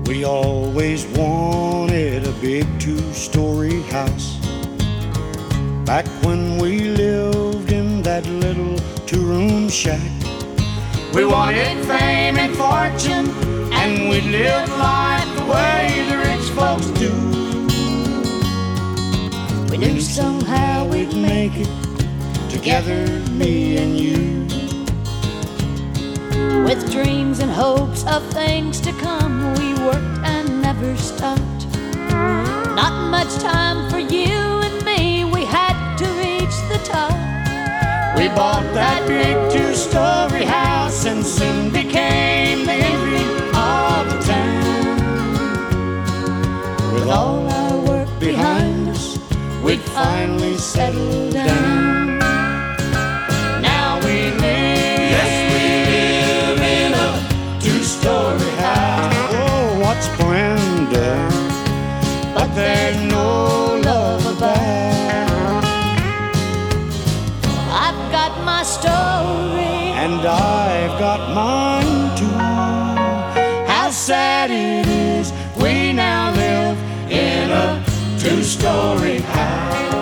We always wanted a big two-story house. Back when we lived in that little two-room shack. We wanted fame and fortune, and we lived life the way the rich folks do. We knew somehow we'd make it together, me and you. With dreams and hopes of things to come, we worked and never stopped. Not much time for you and me, we had to reach the top. We bought that big two-story house and soon became the envy of the town. With all our work behind us, we'd finally settle down. Now we live, yes, we live in a two-story house. Oh, what splendor, but there's no love about. I've got my story, and I've got mine too. How sad it is we now live in a two-story house.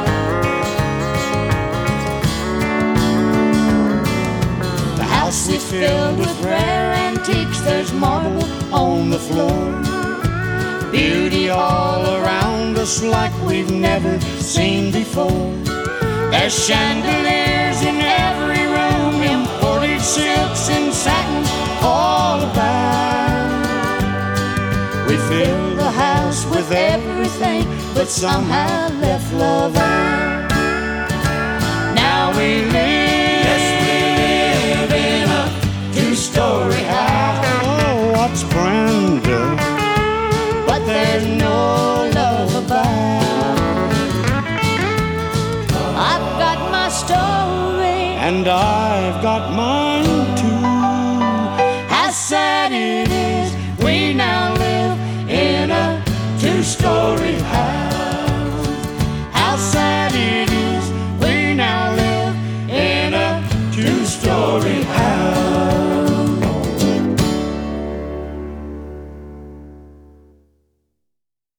The house is filled with rare antiques. There's marble on the floor, beauty all around us like we've never seen before. There's chandeliers in every room, imported silks and satins all about. We fill the house with everything, but somehow left love out. Now we live, yes, we live in a two-story house. Oh, what splendor, but there's no love about. I've got my story, and I